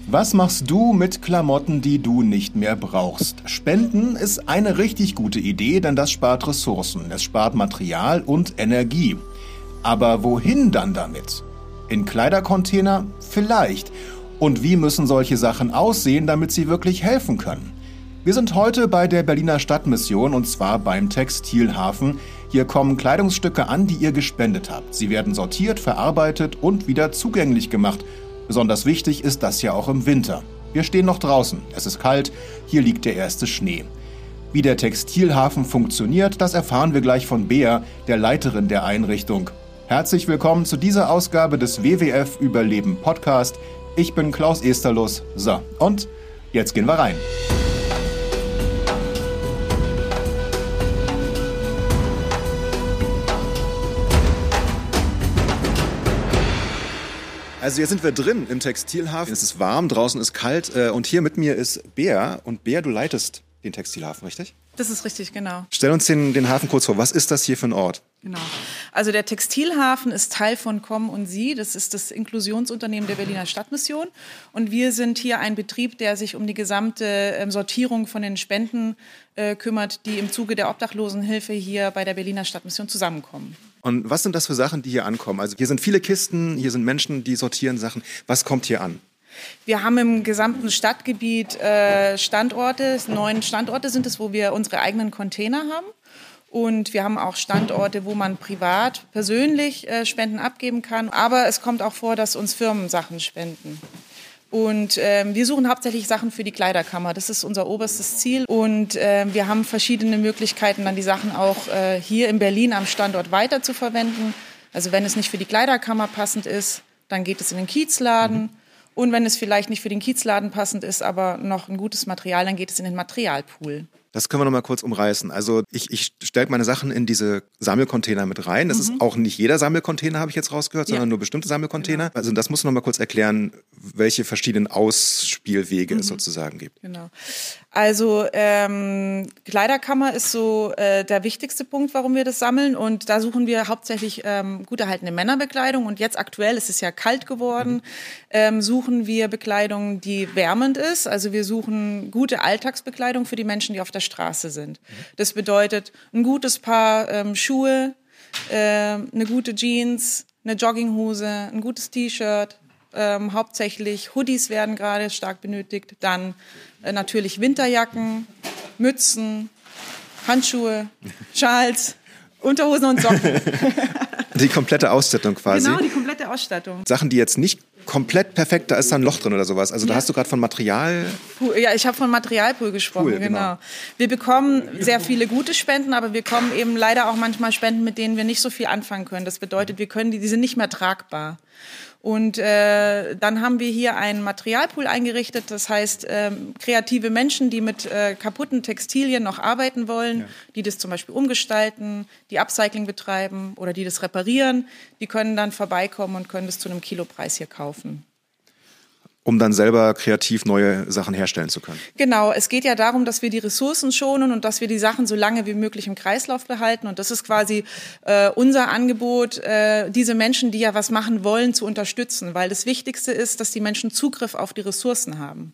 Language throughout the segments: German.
Was machst du mit Klamotten, die du nicht mehr brauchst? Spenden ist eine richtig gute Idee, denn das spart Ressourcen, es spart Material und Energie. Aber wohin dann damit? In Kleidercontainer? Vielleicht. Und wie müssen solche Sachen aussehen, damit sie wirklich helfen können? Wir sind heute bei der Berliner Stadtmission und zwar beim Textilhafen. Hier kommen Kleidungsstücke an, die ihr gespendet habt. Sie werden sortiert, verarbeitet und wieder zugänglich gemacht. Besonders wichtig ist das ja auch im Winter. Wir stehen noch draußen, es ist kalt, hier liegt der erste Schnee. Wie der Textilhafen funktioniert, das erfahren wir gleich von Bea, der Leiterin der Einrichtung. Herzlich willkommen zu dieser Ausgabe des WWF Überleben Podcast. Ich bin Klaus Esterlos. So, und jetzt gehen wir rein. Also hier sind wir drin im Textilhafen. Es ist warm, draußen ist kalt und hier mit mir ist Bea. Und Bea, du leitest den Textilhafen, richtig? Das ist richtig, genau. Stell uns den Hafen kurz vor. Was ist das hier für ein Ort? Genau. Also der Textilhafen ist Teil von Komm und Sie. Das ist das Inklusionsunternehmen der Berliner Stadtmission. Und wir sind hier ein Betrieb, der sich um die gesamte Sortierung von den Spenden kümmert, die im Zuge der Obdachlosenhilfe hier bei der Berliner Stadtmission zusammenkommen. Und was sind das für Sachen, die hier ankommen? Also hier sind viele Kisten, hier sind Menschen, die sortieren Sachen. Was kommt hier an? Wir haben im gesamten Stadtgebiet Standorte, 9 Standorte sind es, wo wir unsere eigenen Container haben. Und wir haben auch Standorte, wo man privat, persönlich Spenden abgeben kann. Aber es kommt auch vor, dass uns Firmen Sachen spenden. Und wir suchen hauptsächlich Sachen für die Kleiderkammer. Das ist unser oberstes Ziel. Und wir haben verschiedene Möglichkeiten, dann die Sachen auch hier in Berlin am Standort weiter zu verwenden. Also wenn es nicht für die Kleiderkammer passend ist, dann geht es in den Kiezladen. Und wenn es vielleicht nicht für den Kiezladen passend ist, aber noch ein gutes Material, dann geht es in den Materialpool. Das können wir noch mal kurz umreißen. Also ich stelle meine Sachen in diese Sammelcontainer mit rein. Das ist auch nicht jeder Sammelcontainer, habe ich jetzt rausgehört, sondern nur bestimmte Sammelcontainer. Genau. Also das muss noch mal kurz erklären, welche verschiedenen Ausspielwege es sozusagen gibt. Genau. Also Kleiderkammer ist so der wichtigste Punkt, warum wir das sammeln. Und da suchen wir hauptsächlich gut erhaltene Männerbekleidung. Und jetzt aktuell, es ist ja kalt geworden, suchen wir Bekleidung, die wärmend ist. Also wir suchen gute Alltagsbekleidung für die Menschen, die auf der Straße sind. Das bedeutet ein gutes Paar Schuhe, eine gute Jeans, eine Jogginghose, ein gutes T-Shirt. Hauptsächlich Hoodies werden gerade stark benötigt. Dann natürlich Winterjacken, Mützen, Handschuhe, Schals, Unterhosen und Socken. Die komplette Ausstattung quasi. Genau, die komplette Ausstattung. Sachen, die jetzt nicht komplett perfekt, da ist da ein Loch drin oder sowas. Also da hast du gerade von Material... Ja, ich habe von Materialpool gesprochen, genau. Wir bekommen sehr viele gute Spenden, aber wir bekommen eben leider auch manchmal Spenden, mit denen wir nicht so viel anfangen können. Das bedeutet, die sind nicht mehr tragbar. Und dann haben wir hier einen Materialpool eingerichtet, das heißt kreative Menschen, die mit kaputten Textilien noch arbeiten wollen, die das zum Beispiel umgestalten, die Upcycling betreiben oder die das reparieren, die können dann vorbeikommen und können das zu einem Kilopreis hier kaufen. Um dann selber kreativ neue Sachen herstellen zu können. Genau, es geht ja darum, dass wir die Ressourcen schonen und dass wir die Sachen so lange wie möglich im Kreislauf behalten. Und das ist quasi unser Angebot, diese Menschen, die ja was machen wollen, zu unterstützen. Weil das Wichtigste ist, dass die Menschen Zugriff auf die Ressourcen haben.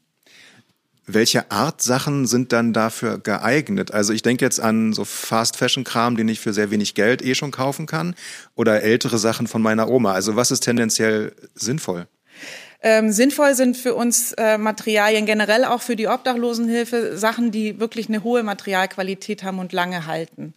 Welche Art Sachen sind dann dafür geeignet? Also ich denke jetzt an so Fast-Fashion-Kram, den ich für sehr wenig Geld schon kaufen kann. Oder ältere Sachen von meiner Oma. Also was ist tendenziell sinnvoll? Sinnvoll sind für uns Materialien generell auch für die Obdachlosenhilfe, Sachen, die wirklich eine hohe Materialqualität haben und lange halten.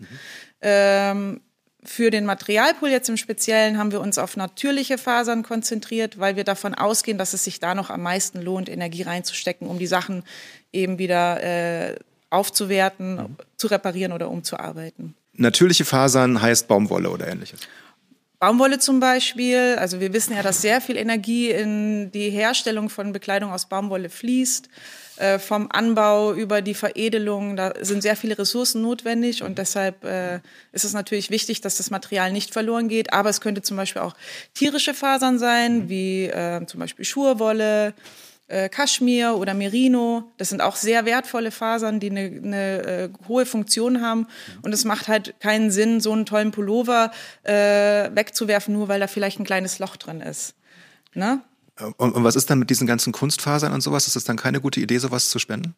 Für den Materialpool jetzt im Speziellen haben wir uns auf natürliche Fasern konzentriert, weil wir davon ausgehen, dass es sich da noch am meisten lohnt, Energie reinzustecken, um die Sachen eben wieder aufzuwerten, zu reparieren oder umzuarbeiten. Natürliche Fasern heißt Baumwolle oder Ähnliches? Baumwolle zum Beispiel, also wir wissen ja, dass sehr viel Energie in die Herstellung von Bekleidung aus Baumwolle fließt, vom Anbau über die Veredelung, da sind sehr viele Ressourcen notwendig und deshalb ist es natürlich wichtig, dass das Material nicht verloren geht, aber es könnte zum Beispiel auch tierische Fasern sein, wie zum Beispiel Schurwolle, Kaschmir oder Merino. Das sind auch sehr wertvolle Fasern, die eine hohe Funktion haben. Und es macht halt keinen Sinn, so einen tollen Pullover wegzuwerfen, nur weil da vielleicht ein kleines Loch drin ist. Ne? Und was ist dann mit diesen ganzen Kunstfasern und sowas? Ist es dann keine gute Idee, sowas zu spenden?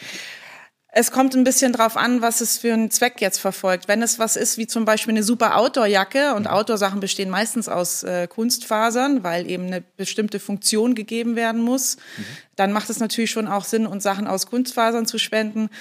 Es kommt ein bisschen drauf an, was es für einen Zweck jetzt verfolgt. Wenn es was ist, wie zum Beispiel eine super Outdoor-Jacke, und Outdoor-Sachen bestehen meistens aus Kunstfasern, weil eben eine bestimmte Funktion gegeben werden muss, dann macht es natürlich schon auch Sinn, uns Sachen aus Kunstfasern zu spenden.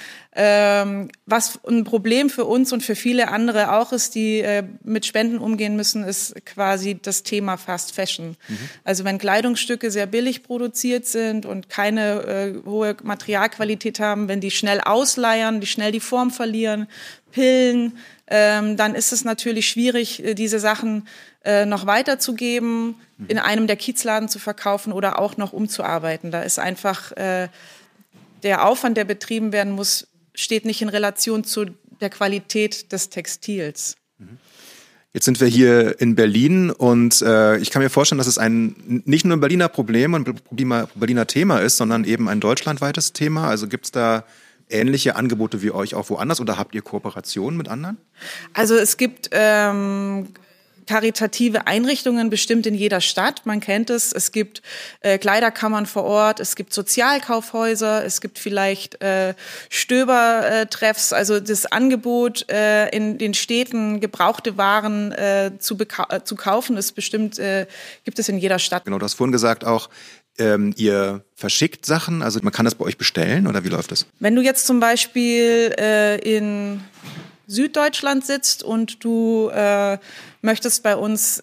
Was ein Problem für uns und für viele andere auch ist, die mit Spenden umgehen müssen, ist quasi das Thema Fast Fashion. Also wenn Kleidungsstücke sehr billig produziert sind und keine hohe Materialqualität haben, wenn die schnell ausleiern, die schnell die Form verlieren, Pillen, dann ist es natürlich schwierig, diese Sachen noch weiterzugeben, in einem der Kiezladen zu verkaufen oder auch noch umzuarbeiten. Da ist einfach der Aufwand, der betrieben werden muss, steht nicht in Relation zu der Qualität des Textils. Jetzt sind wir hier in Berlin und ich kann mir vorstellen, dass es nicht nur ein Berliner Problem und ein Berliner Thema ist, sondern eben ein deutschlandweites Thema. Also gibt es da ähnliche Angebote wie euch auch woanders oder habt ihr Kooperationen mit anderen? Also es gibt karitative Einrichtungen bestimmt in jeder Stadt, man kennt es. Es gibt Kleiderkammern vor Ort, es gibt Sozialkaufhäuser, es gibt vielleicht Stöbertreffs. Also das Angebot in den Städten, gebrauchte Waren zu kaufen, ist bestimmt, gibt es in jeder Stadt. Genau, du hast vorhin gesagt auch, ihr verschickt Sachen, also man kann das bei euch bestellen oder wie läuft das? Wenn du jetzt zum Beispiel in Süddeutschland sitzt und du möchtest bei uns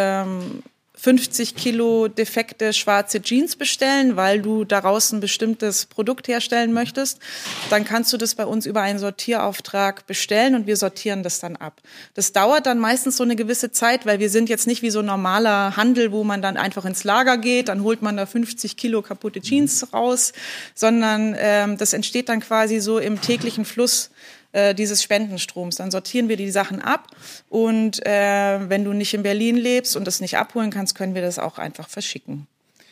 50 Kilo defekte schwarze Jeans bestellen, weil du daraus ein bestimmtes Produkt herstellen möchtest, dann kannst du das bei uns über einen Sortierauftrag bestellen und wir sortieren das dann ab. Das dauert dann meistens so eine gewisse Zeit, weil wir sind jetzt nicht wie so ein normaler Handel, wo man dann einfach ins Lager geht, dann holt man da 50 Kilo kaputte Jeans raus, sondern das entsteht dann quasi so im täglichen Fluss dieses Spendenstroms. Dann sortieren wir die Sachen ab und wenn du nicht in Berlin lebst und das nicht abholen kannst, können wir das auch einfach verschicken.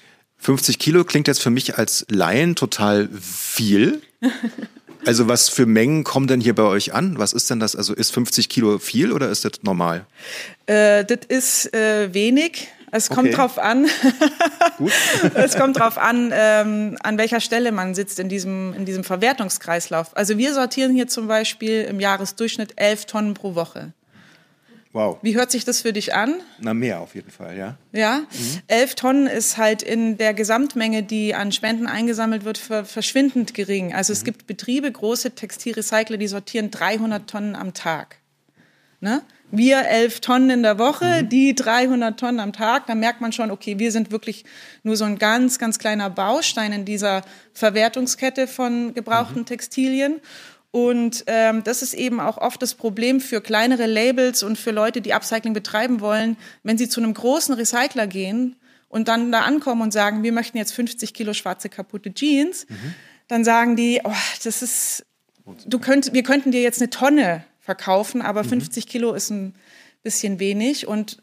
50 Kilo klingt jetzt für mich als Laien total viel. Also was für Mengen kommen denn hier bei euch an? Was ist denn das? Also ist 50 Kilo viel oder ist das normal? Das ist wenig. Es kommt drauf an. Gut. Es kommt drauf an, an welcher Stelle man sitzt in diesem Verwertungskreislauf. Also wir sortieren hier zum Beispiel im Jahresdurchschnitt 11 Tonnen pro Woche. Wow. Wie hört sich das für dich an? Na, mehr auf jeden Fall, ja. Ja, 11 Tonnen ist halt in der Gesamtmenge, die an Spenden eingesammelt wird, verschwindend gering. Also es gibt Betriebe, große Textilrecycler, die sortieren 300 Tonnen am Tag. Ne? Wir 11 Tonnen in der Woche, die 300 Tonnen am Tag. Da merkt man schon, okay, wir sind wirklich nur so ein ganz, ganz kleiner Baustein in dieser Verwertungskette von gebrauchten Textilien. Und das ist eben auch oft das Problem für kleinere Labels und für Leute, die Upcycling betreiben wollen, wenn sie zu einem großen Recycler gehen und dann da ankommen und sagen, wir möchten jetzt 50 Kilo schwarze kaputte Jeans, dann sagen die, oh, das ist, wir könnten dir jetzt eine Tonne verkaufen, aber 50 Kilo ist ein bisschen wenig und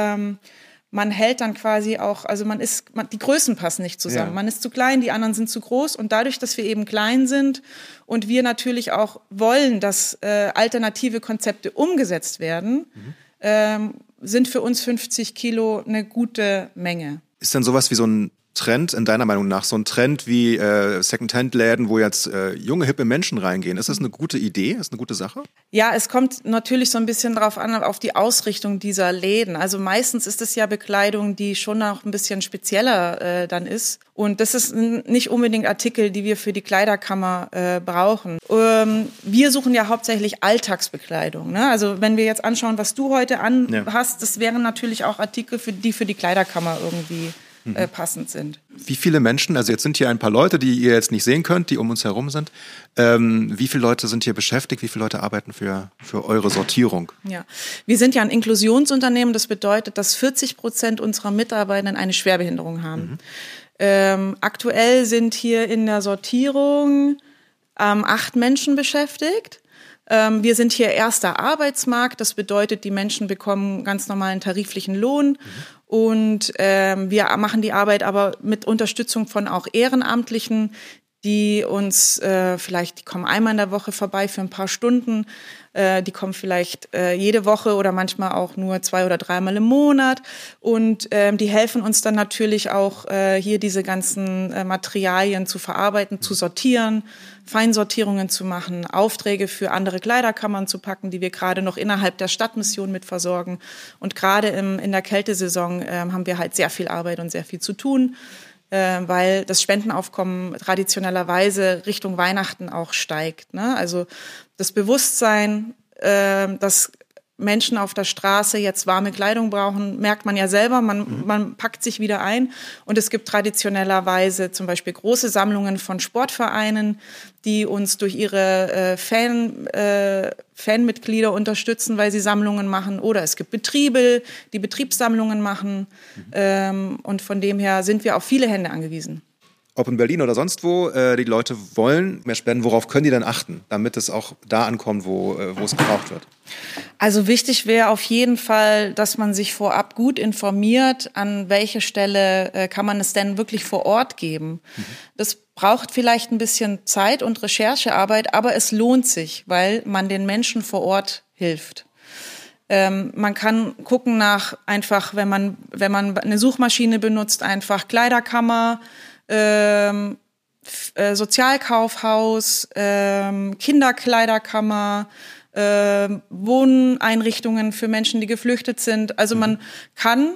man hält dann quasi auch, also die Größen passen nicht zusammen. Ja. Man ist zu klein, die anderen sind zu groß und dadurch, dass wir eben klein sind und wir natürlich auch wollen, dass alternative Konzepte umgesetzt werden, sind für uns 50 Kilo eine gute Menge. Ist dann sowas wie so ein Trend, in deiner Meinung nach, so ein Trend wie Second-Hand-Läden, wo jetzt junge, hippe Menschen reingehen? Ist das eine gute Idee? Ist das eine gute Sache? Ja, es kommt natürlich so ein bisschen drauf an, auf die Ausrichtung dieser Läden. Also meistens ist es ja Bekleidung, die schon noch ein bisschen spezieller dann ist. Und das ist nicht unbedingt Artikel, die wir für die Kleiderkammer brauchen. Wir suchen ja hauptsächlich Alltagsbekleidung. Ne? Also wenn wir jetzt anschauen, was du heute hast, das wären natürlich auch Artikel, die für die Kleiderkammer irgendwie passend sind. Wie viele Menschen, also jetzt sind hier ein paar Leute, die ihr jetzt nicht sehen könnt, die um uns herum sind. Wie viele Leute sind hier beschäftigt? Wie viele Leute arbeiten für eure Sortierung? Ja, wir sind ja ein Inklusionsunternehmen. Das bedeutet, dass 40% unserer Mitarbeitenden eine Schwerbehinderung haben. Aktuell sind hier in der Sortierung 8 Menschen beschäftigt. Wir sind hier erster Arbeitsmarkt. Das bedeutet, die Menschen bekommen ganz normalen tariflichen Lohn. Und wir machen die Arbeit aber mit Unterstützung von auch Ehrenamtlichen, die uns die kommen einmal in der Woche vorbei für ein paar Stunden. Die kommen vielleicht jede Woche oder manchmal auch nur 2 oder 3-mal im Monat. Und die helfen uns dann natürlich auch, hier diese ganzen Materialien zu verarbeiten, zu sortieren, Feinsortierungen zu machen, Aufträge für andere Kleiderkammern zu packen, die wir gerade noch innerhalb der Stadtmission mit versorgen. Und gerade in der Kältesaison haben wir halt sehr viel Arbeit und sehr viel zu tun, weil das Spendenaufkommen traditionellerweise Richtung Weihnachten auch steigt, ne? Also das Bewusstsein, dass Menschen auf der Straße jetzt warme Kleidung brauchen, merkt man ja selber, man packt sich wieder ein. Und es gibt traditionellerweise zum Beispiel große Sammlungen von Sportvereinen, die uns durch ihre Fanmitglieder unterstützen, weil sie Sammlungen machen. Oder es gibt Betriebe, die Betriebssammlungen machen. Und von dem her sind wir auf viele Hände angewiesen. Ob in Berlin oder sonst wo, die Leute wollen mehr spenden, worauf können die denn achten, damit es auch da ankommt, wo es gebraucht wird? Also wichtig wäre auf jeden Fall, dass man sich vorab gut informiert, an welche Stelle kann man es denn wirklich vor Ort geben. Das braucht vielleicht ein bisschen Zeit und Recherchearbeit, aber es lohnt sich, weil man den Menschen vor Ort hilft. Man kann gucken nach einfach, wenn man eine Suchmaschine benutzt, einfach Kleiderkammer, Sozialkaufhaus, Kinderkleiderkammer, Wohneinrichtungen für Menschen, die geflüchtet sind. Also man kann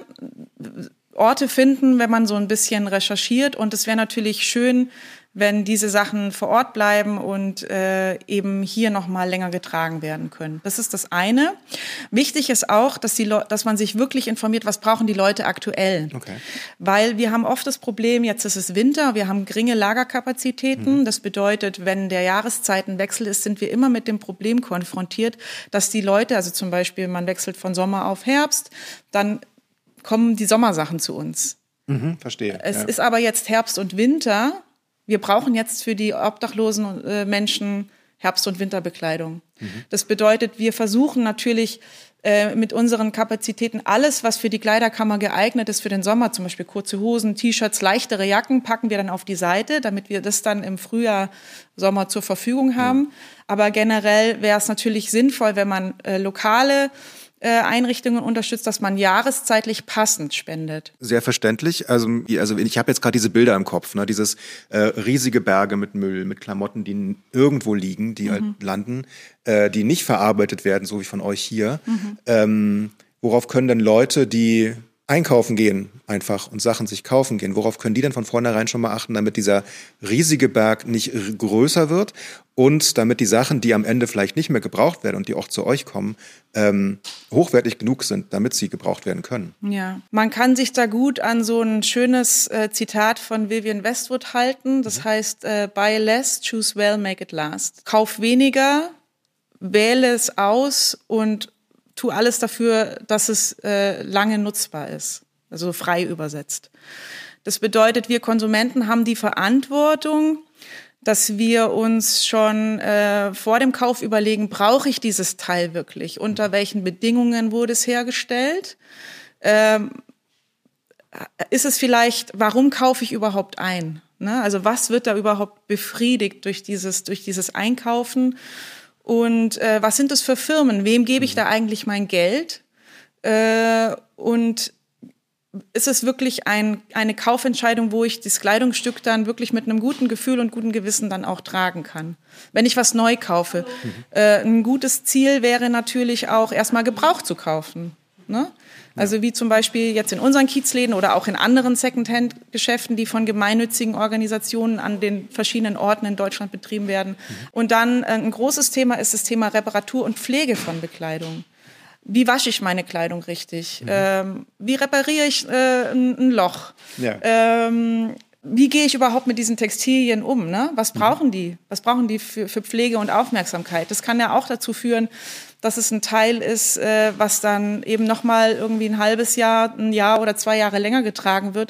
Orte finden, wenn man so ein bisschen recherchiert. Und es wäre natürlich schön, wenn diese Sachen vor Ort bleiben und eben hier noch mal länger getragen werden können. Das ist das eine. Wichtig ist auch, dass man sich wirklich informiert, was brauchen die Leute aktuell. Okay. Weil wir haben oft das Problem, jetzt ist es Winter, wir haben geringe Lagerkapazitäten. Das bedeutet, wenn der Jahreszeitenwechsel ist, sind wir immer mit dem Problem konfrontiert, dass die Leute, also zum Beispiel man wechselt von Sommer auf Herbst, dann kommen die Sommersachen zu uns. Verstehe. Es ist aber jetzt Herbst und Winter. Wir brauchen jetzt für die obdachlosen Menschen Herbst- und Winterbekleidung. Das bedeutet, wir versuchen natürlich mit unseren Kapazitäten alles, was für die Kleiderkammer geeignet ist für den Sommer, zum Beispiel kurze Hosen, T-Shirts, leichtere Jacken, packen wir dann auf die Seite, damit wir das dann im Frühjahr, Sommer zur Verfügung haben. Aber generell wäre es natürlich sinnvoll, wenn man lokale Einrichtungen unterstützt, dass man jahreszeitlich passend spendet. Sehr verständlich. Also ich habe jetzt gerade diese Bilder im Kopf, ne? Dieses riesige Berge mit Müll, mit Klamotten, die irgendwo liegen, die halt landen, die nicht verarbeitet werden, so wie von euch hier. Worauf können denn Leute, die einkaufen gehen einfach und Sachen sich kaufen gehen, worauf können die denn von vornherein schon mal achten, damit dieser riesige Berg nicht größer wird und damit die Sachen, die am Ende vielleicht nicht mehr gebraucht werden und die auch zu euch kommen, hochwertig genug sind, damit sie gebraucht werden können? Ja, man kann sich da gut an so ein schönes Zitat von Vivienne Westwood halten. Das heißt, buy less, choose well, make it last. Kauf weniger, wähle es aus und tu alles dafür, dass es lange nutzbar ist, also frei übersetzt. Das bedeutet, wir Konsumenten haben die Verantwortung, dass wir uns schon vor dem Kauf überlegen, brauche ich dieses Teil wirklich? Unter welchen Bedingungen wurde es hergestellt? Ist es vielleicht, warum kaufe ich überhaupt ein? Ne? Also was wird da überhaupt befriedigt durch dieses Einkaufen? Und was sind das für Firmen? Wem gebe ich da eigentlich mein Geld? Und ist es wirklich eine Kaufentscheidung, wo ich das Kleidungsstück dann wirklich mit einem guten Gefühl und guten Gewissen dann auch tragen kann? Wenn ich was neu kaufe. Ein gutes Ziel wäre natürlich auch, erstmal gebraucht zu kaufen. Ne? Also wie zum Beispiel jetzt in unseren Kiezläden oder auch in anderen Secondhand-Geschäften, die von gemeinnützigen Organisationen an den verschiedenen Orten in Deutschland betrieben werden. Und dann ein großes Thema ist das Thema Reparatur und Pflege von Bekleidung. Wie wasche ich meine Kleidung richtig? Wie repariere ich ein Loch? Ja. Wie gehe ich überhaupt mit diesen Textilien um? Ne? Was brauchen die? Was brauchen die für Pflege und Aufmerksamkeit? Das kann ja auch dazu führen, dass es ein Teil ist, was dann eben nochmal irgendwie ein halbes Jahr, ein Jahr oder 2 Jahre länger getragen wird,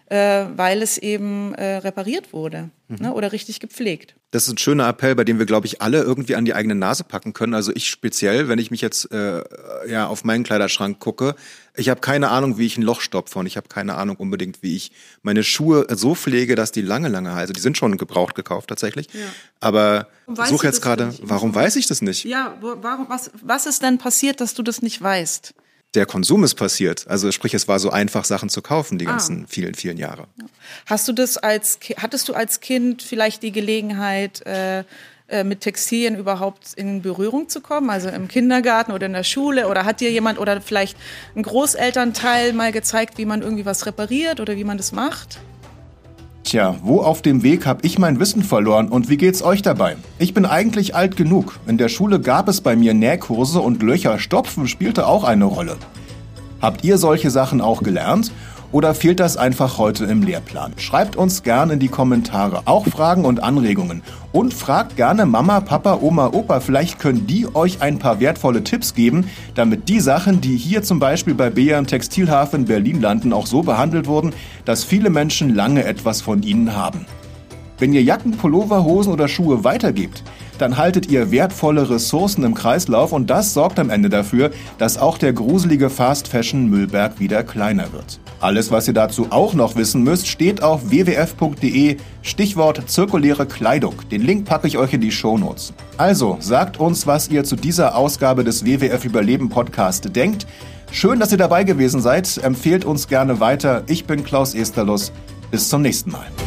weil es eben repariert wurde, ne, oder richtig gepflegt. Das ist ein schöner Appell, bei dem wir, glaube ich, alle irgendwie an die eigene Nase packen können. Also ich speziell, wenn ich mich jetzt auf meinen Kleiderschrank gucke, ich habe keine Ahnung, wie ich ein Loch stopfe und ich habe keine Ahnung unbedingt, wie ich meine Schuhe so pflege, dass die lange halten. Also die sind schon gebraucht gekauft tatsächlich. Ja. Aber ich suche jetzt gerade, warum weiß ich das nicht? Ja, was ist denn passiert, dass du das nicht weißt? Der Konsum ist passiert. Also sprich, es war so einfach, Sachen zu kaufen, die ganzen vielen, vielen Jahre. Hattest du als Kind vielleicht die Gelegenheit, mit Textilien überhaupt in Berührung zu kommen? Also im Kindergarten oder in der Schule? Oder hat dir jemand oder vielleicht ein Großelternteil mal gezeigt, wie man irgendwie was repariert oder wie man das macht? Tja, wo auf dem Weg habe ich mein Wissen verloren und wie geht's euch dabei? Ich bin eigentlich alt genug. In der Schule gab es bei mir Nähkurse und Löcher stopfen spielte auch eine Rolle. Habt ihr solche Sachen auch gelernt? Oder fehlt das einfach heute im Lehrplan? Schreibt uns gerne in die Kommentare, auch Fragen und Anregungen. Und fragt gerne Mama, Papa, Oma, Opa, vielleicht können die euch ein paar wertvolle Tipps geben, damit die Sachen, die hier zum Beispiel bei Bea im Textilhafen in Berlin landen, auch so behandelt wurden, dass viele Menschen lange etwas von ihnen haben. Wenn ihr Jacken, Pullover, Hosen oder Schuhe weitergebt, dann haltet ihr wertvolle Ressourcen im Kreislauf und das sorgt am Ende dafür, dass auch der gruselige Fast-Fashion-Müllberg wieder kleiner wird. Alles, was ihr dazu auch noch wissen müsst, steht auf wwf.de, Stichwort zirkuläre Kleidung. Den Link packe ich euch in die Shownotes. Also, sagt uns, was ihr zu dieser Ausgabe des WWF Überleben Podcast denkt. Schön, dass ihr dabei gewesen seid. Empfehlt uns gerne weiter. Ich bin Klaus Esterlos. Bis zum nächsten Mal.